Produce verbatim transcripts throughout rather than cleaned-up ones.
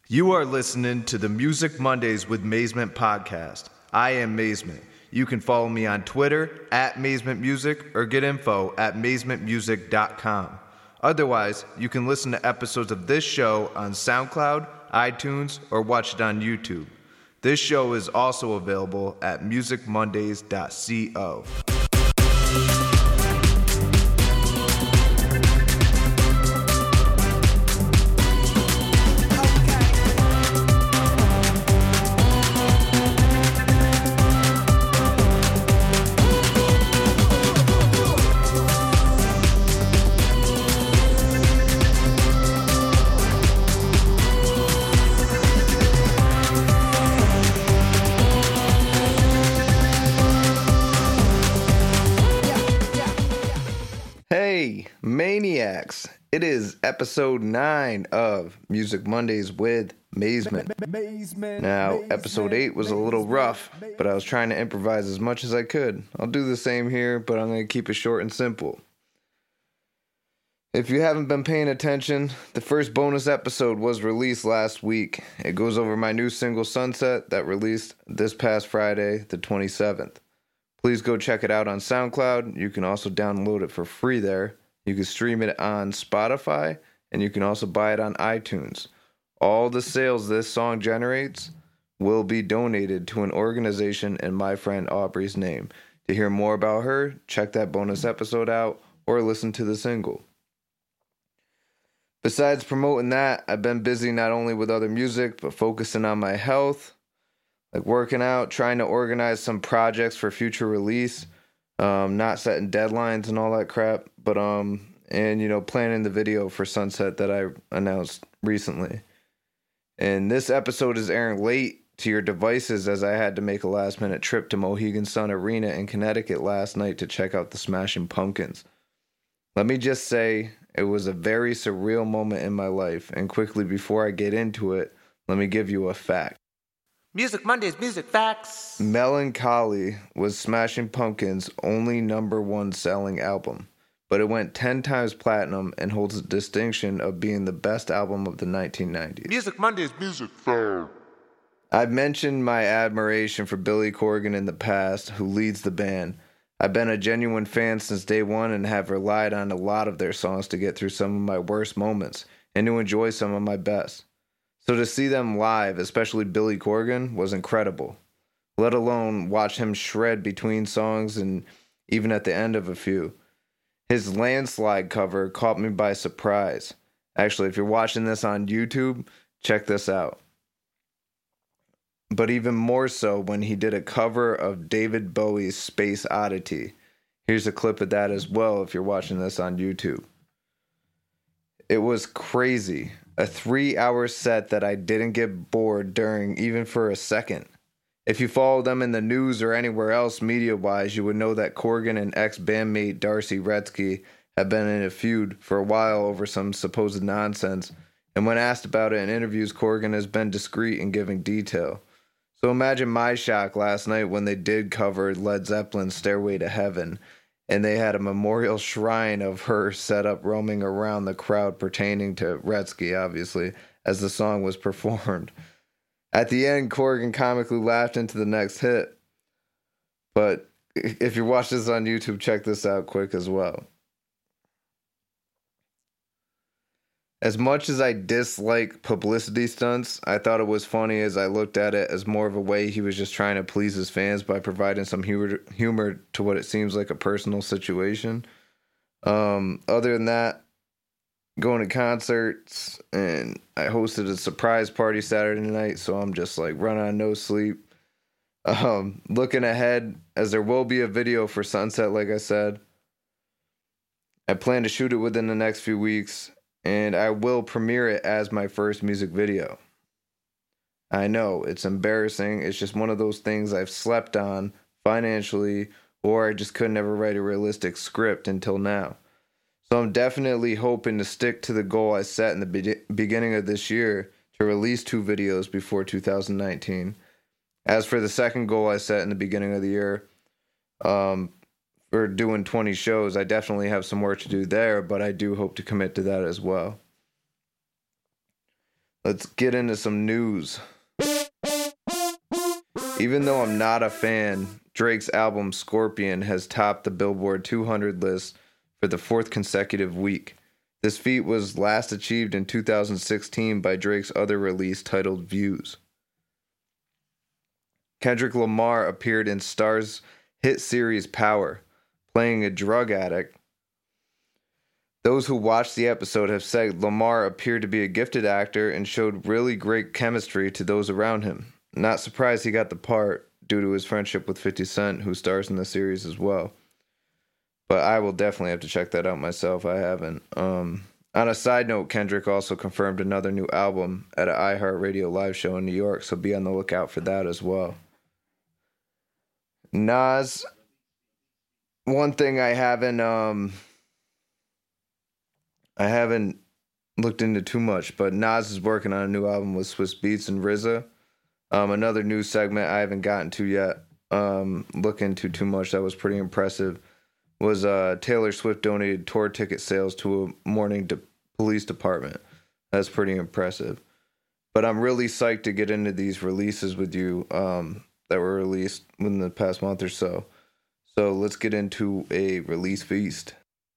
You are listening to the Music Mondays with Mazement podcast. I am Mazement. You can follow me on Twitter at Mazement Music or get info at mazement music dot com. Otherwise, you can listen to episodes of this show on SoundCloud, iTunes, or watch it on YouTube. This show is also available at music mondays dot co. Hey, Maniacs! It is episode nine of Music Mondays with Mazement. Now, episode eight was a little rough, but I was trying to improvise as much as I could. I'll do the same here, but I'm going to keep it short and simple. If you haven't been paying attention, the first bonus episode was released last week. It goes over my new single Sunset that released this past Friday, the twenty-seventh. Please go check it out on SoundCloud. You can also download it for free there. You can stream it on Spotify, and you can also buy it on iTunes. All the sales this song generates will be donated to an organization in my friend Aubrey's name. To hear more about her, check that bonus episode out or listen to the single. Besides promoting that, I've been busy not only with other music, but focusing on my health. Like working out, trying to organize some projects for future release, um, not setting deadlines and all that crap, but um, and you know, planning the video for Sunset that I announced recently. And this episode is airing late to your devices as I had to make a last minute trip to Mohegan Sun Arena in Connecticut last night to check out the Smashing Pumpkins. Let me just say, it was a very surreal moment in my life, and quickly before I get into it, let me give you a fact. Music Mondays, music facts. Melancholy was Smashing Pumpkins' only number one selling album, but it went ten times platinum and holds the distinction of being the best album of the nineteen nineties. Music Mondays, music facts. I've mentioned my admiration for Billy Corgan in the past, who leads the band. I've been a genuine fan since day one and have relied on a lot of their songs to get through some of my worst moments and to enjoy some of my best. So to see them live, especially Billy Corgan, was incredible. Let alone watch him shred between songs and even at the end of a few. His Landslide cover caught me by surprise. Actually, if you're watching this on YouTube, check this out. But even more so when he did a cover of David Bowie's Space Oddity. Here's a clip of that as well if you're watching this on YouTube. It was crazy. A three-hour set that I didn't get bored during even for a second. If you follow them in the news or anywhere else media-wise, you would know that Corgan and ex-bandmate Darcy Retzky have been in a feud for a while over some supposed nonsense, and when asked about it in interviews, Corgan has been discreet in giving detail. So imagine my shock last night when they did cover Led Zeppelin's Stairway to Heaven, and they had a memorial shrine of her set up roaming around the crowd pertaining to Retzky, obviously, as the song was performed. At the end, Corgan comically laughed into the next hit. But if you watch this on YouTube, check this out quick as well. As much as I dislike publicity stunts, I thought it was funny as I looked at it as more of a way he was just trying to please his fans by providing some humor, humor to what it seems like a personal situation. Um, other than that, going to concerts, and I hosted a surprise party Saturday night, so I'm just like running on no sleep. Um, looking ahead, as there will be a video for Sunset, like I said. I plan to shoot it within the next few weeks, and I will premiere it as my first music video. I know, it's embarrassing. It's just one of those things I've slept on financially, or I just could never write a realistic script until now. So I'm definitely hoping to stick to the goal I set in the be- beginning of this year to release two videos before two thousand nineteen. As for the second goal I set in the beginning of the year, um, for doing twenty shows, I definitely have some work to do there, but I do hope to commit to that as well. let's get into some news. Even though I'm not a fan, Drake's album Scorpion has topped the Billboard two hundred list for the fourth consecutive week. This feat was last achieved in two thousand sixteen by Drake's other release titled Views. Kendrick Lamar appeared in Star's hit series Power, playing a drug addict. Those who watched the episode have said Lamar appeared to be a gifted actor and showed really great chemistry to those around him. Not surprised he got the part due to his friendship with fifty Cent, who stars in the series as well. But I will definitely have to check that out myself. I haven't. Um, on a side note, Kendrick also confirmed another new album at an iHeartRadio live show in New York, so be on the lookout for that as well. Nas, one thing I haven't... Um, I haven't looked into too much, but Nas is working on a new album with Swizz Beatz and R Z A. Um, another new segment I haven't gotten to yet, um, look into too much, that was pretty impressive, was uh, Taylor Swift donated tour ticket sales to a morning de- police department. That's pretty impressive. But I'm really psyched to get into these releases with you um, that were released within the past month or so. So let's get into a release feast.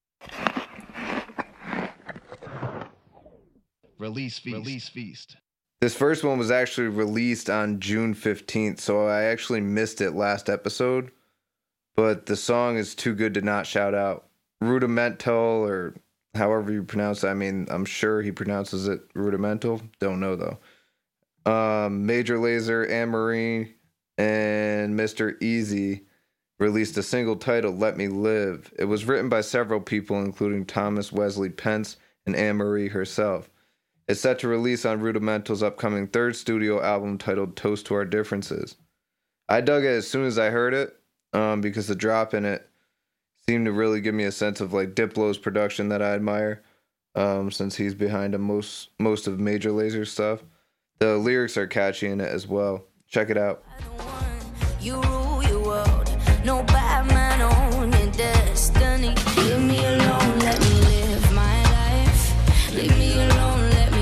Release feast. Release feast. This first one was actually released on June fifteenth, so I actually missed it last episode. But the song is too good to not shout out. Rudimental, or however you pronounce it. I mean, I'm sure he pronounces it rudimental. Don't know, though. Um, Major Lazer, Anne-Marie, and Mister Easy released a single titled Let Me Live. It was written by several people, including Thomas Wesley Pence and Anne-Marie herself. It's set to release on Rudimental's upcoming third studio album titled Toast to Our Differences. I dug it as soon as I heard it, um, because the drop in it seemed to really give me a sense of like Diplo's production that I admire, um, since he's behind a most most of Major Lazer's stuff. The lyrics are catchy in it as well. Check it out. You rule your world, no bad man on your destiny. Leave me alone, let me live my life. Leave me alone.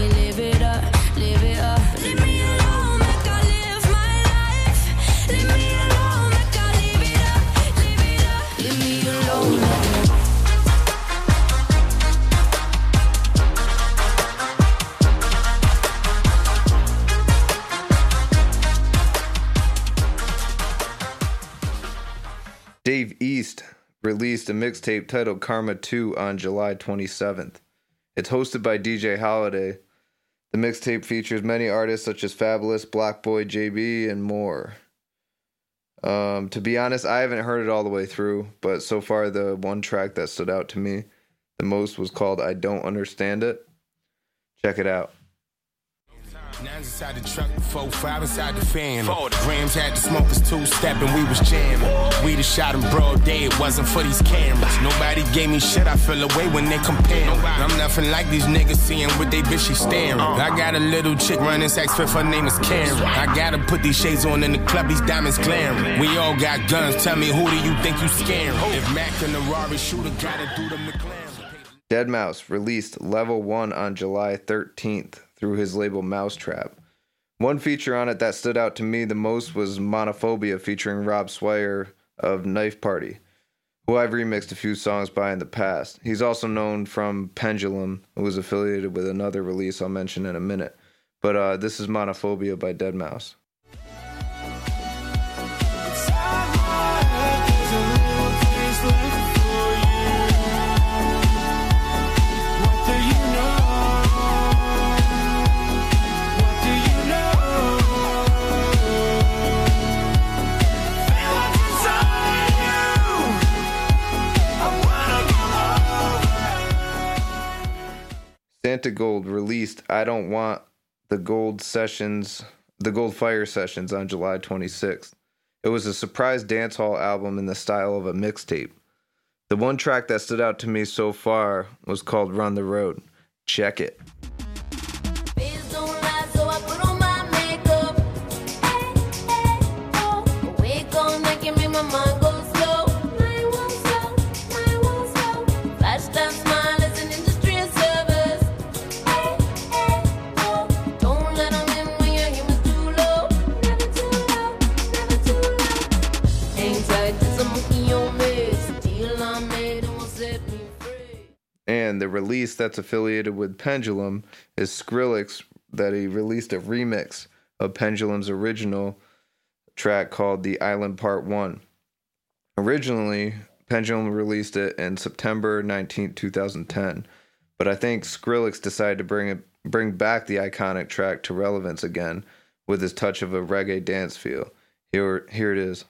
Dave East released a mixtape titled Karma two on July twenty-seventh. It's hosted by D J Holiday. The mixtape features many artists such as Fabulous, Blockboy, J B, and more. Um, to be honest, I haven't heard it all the way through, but so far the one track that stood out to me the most was called I Don't Understand It. Check it out. Nines inside the truck, four, five inside the fan. Grams had the smokers two-step and we was jamming. We just shot them broad day, it wasn't for these cameras. Nobody gave me shit, I feel away when they compare. I'm nothing like these niggas seeing what they bitches staring. I got a little chick running sex fifth, her name is Karen. I gotta put these shades on in the club, these diamonds glaring. We all got guns, tell me who do you think you scaring? If Mac and the Rari shooter gotta do the McLaren. deadmau five released Level one on July thirteenth. Through his label Mousetrap. One feature on it that stood out to me the most was Monophobia featuring Rob Swire of Knife Party, who I've remixed a few songs by in the past. He's also known from Pendulum, who was affiliated with another release I'll mention in a minute. But uh, this is Monophobia by deadmau five. Santigold released I Don't Want the Gold Sessions, the Gold Fire Sessions on July twenty-sixth. It was a surprise dancehall album in the style of a mixtape. The one track that stood out to me so far was called Run the Road. Check it. Don't release that's affiliated with Pendulum is Skrillex, that he released a remix of Pendulum's original track called The Island Part one. Originally, Pendulum released it in September nineteenth, twenty ten, but I think Skrillex decided to bring it, bring back the iconic track to relevance again with his touch of a reggae dance feel. Here, here it is.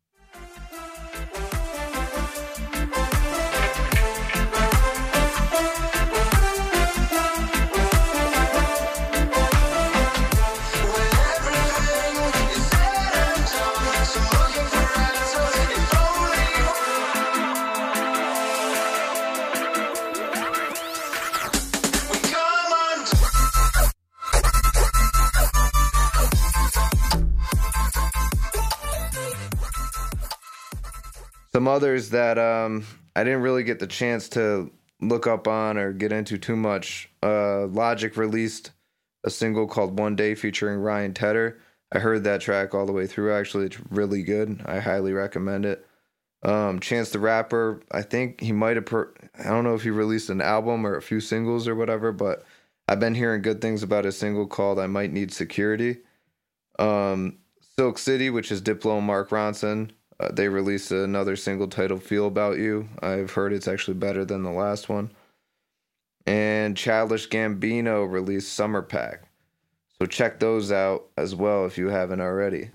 Some others that um, I didn't really get the chance to look up on or get into too much. Uh, Logic released a single called One Day featuring Ryan Tedder. I heard that track all the way through. Actually, it's really good. I highly recommend it. Um, Chance the Rapper, I think he might have, per- I don't know if he released an album or a few singles or whatever, but I've been hearing good things about a single called I Might Need Security. Um, Silk City, which is Diplo and Mark Ronson. Uh, they released another single titled Feel About You. I've heard it's actually better than the last one. And Childish Gambino released Summer Pack. So check those out as well if you haven't already.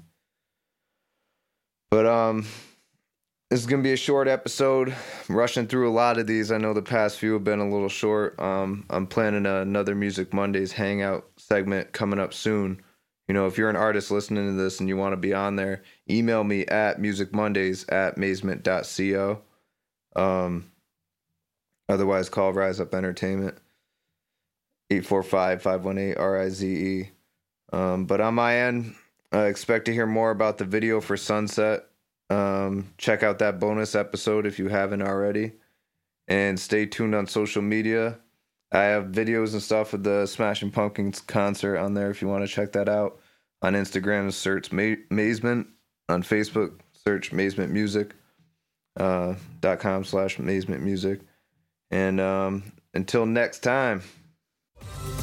But um, this is going to be a short episode. I'm rushing through a lot of these. I know the past few have been a little short. Um, I'm planning another Music Mondays hangout segment coming up soon. You know, if you're an artist listening to this and you want to be on there, email me at musicmondays at mazement dot co. Um, otherwise, call Rise Up Entertainment, eight four five, five one eight, R I Z E. Um, but on my end, I expect to hear more about the video for Sunset. Um, check out that bonus episode if you haven't already. And stay tuned on social media. I have videos and stuff of the Smashing Pumpkins concert on there if you want to check that out. On Instagram, search Ma- Mazement. On Facebook, search Mazement Music. Uh, dot com slash Mazement Music. And um, until next time.